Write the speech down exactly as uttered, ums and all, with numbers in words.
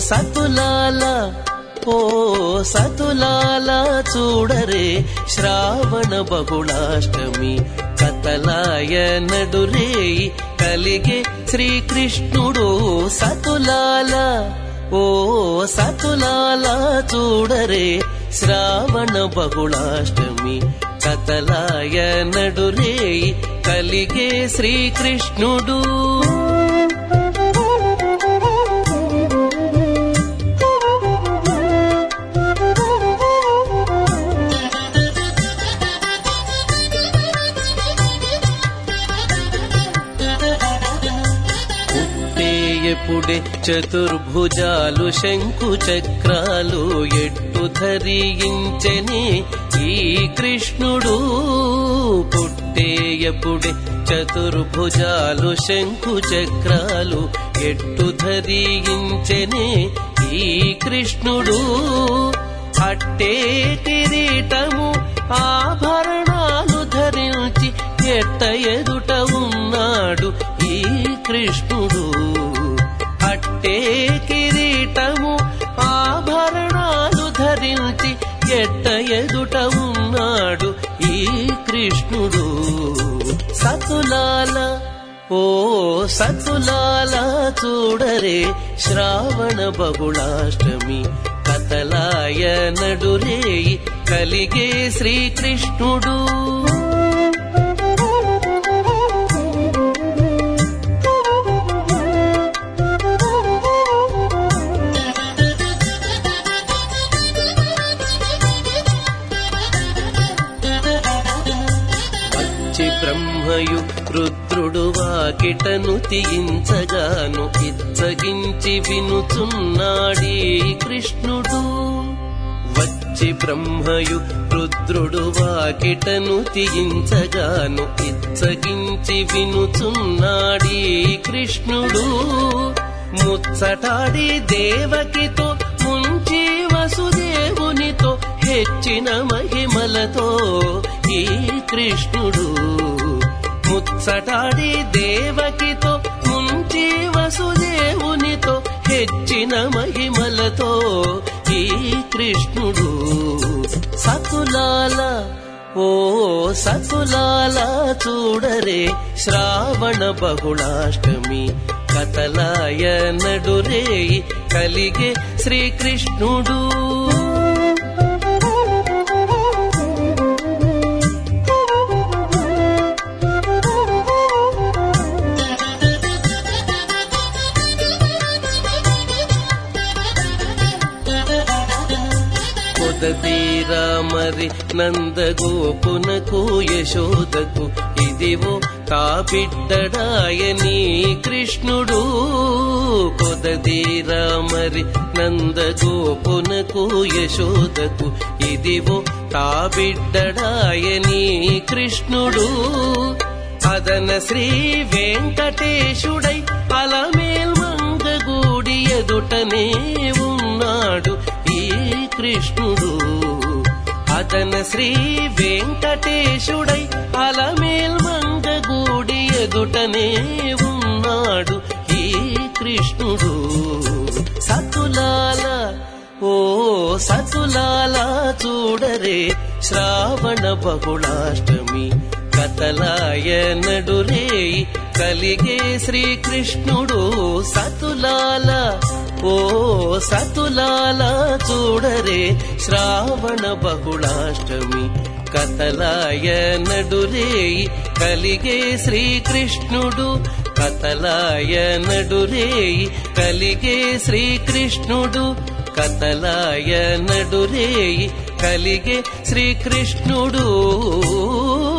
సతులాల ఓ సతులాల చూడరే శ్రావణ బహుళాష్టమి కతలాయ నడురేయి కలిగే శ్రీకృష్ణుడు సతులాల ఓ సతులాల చూడరే శ్రావణ బహుళాష్టమి కతలాయ నడురేయి కలిగే శ్రీకృష్ణుడు. ఎప్పుడే చతుర్భుజాలు శంకు చక్రాలు ఎట్టు ధరించెనే ఈ కృష్ణుడు. పుట్టేయపుడే చతుర్భుజాలు శంకు చక్రాలు ఎట్టు ధరించెనే ఈ కృష్ణుడు. అట్టే కిరీటము ఆభరణాలు ధరించి ఎట్ట ఎదుట ఉన్నాడు ఈ కృష్ణుడు. అట్టే కిరీటము ఆభరణాలు ధరించి ఎట్ట ఎదుట ఉన్నాడు ఈ కృష్ణుడు. సతులాల ఓ సతులాల చూడరే శ్రావణ బహుళాష్టమి కతలాయ నడురేయి కలిగే శ్రీకృష్ణుడు. బ్రహ్మయు రుద్రుడు వాకిటను తీయించగాను ఇచ్చగించి వినుచున్నాడీ కృష్ణుడు. వచ్చి బ్రహ్మయు రుద్రుడు వాకిటను తీయించగాను ఇచ్చగించి వినుచున్నాడీ కృష్ణుడు. ముచ్చటాడి దేవకితో ముంచి వసుదేవునితో హెచ్చిన మహిమలతో ఈ కృష్ణుడు. ముచ్చటాడి దేవకితో ముంచి వసుదేవునితో హెచ్చిన మహిమలతో ఈ కృష్ణుడు. సతులాల ఓ సతులాల చూడరే శ్రావణ బహుళాష్టమి కతలాయ నడురేయి కలిగే శ్రీకృష్ణుడు. మరి నందగోపునకు యశోదకు ఇదివో తా బిడ్డడాయని కృష్ణుడు. కొదదీరా మరి నందగోపునకు యశోదకు ఇదివో తా బిడ్డడాయని కృష్ణుడు. అదన శ్రీ వెంకటేశుడై అలమేల్ మంగగూడి ఎదుటనే ఉన్నాడు ఈ కృష్ణుడు. అతన శ్రీ వెంకటేశుడై అలమేల్ మంగగూడి ఎదుటనే ఉన్నాడు ఈ కృష్ణుడు. సతులాల ఓ సతులాల చూడరే శ్రావణ బహుళాష్టమి కతలాయ నడురేయి కలిగే శ్రీకృష్ణుడు. సతులాల ఓ సతులాల చూడరే శ్రావణ బహుళాష్టమి కతలాయ నడురేయి కలిగే శ్రీకృష్ణుడు. కతలాయ నడురేయి కలిగే శ్రీకృష్ణుడు. కతలాయ నడురేయి కలిగే శ్రీకృష్ణుడు.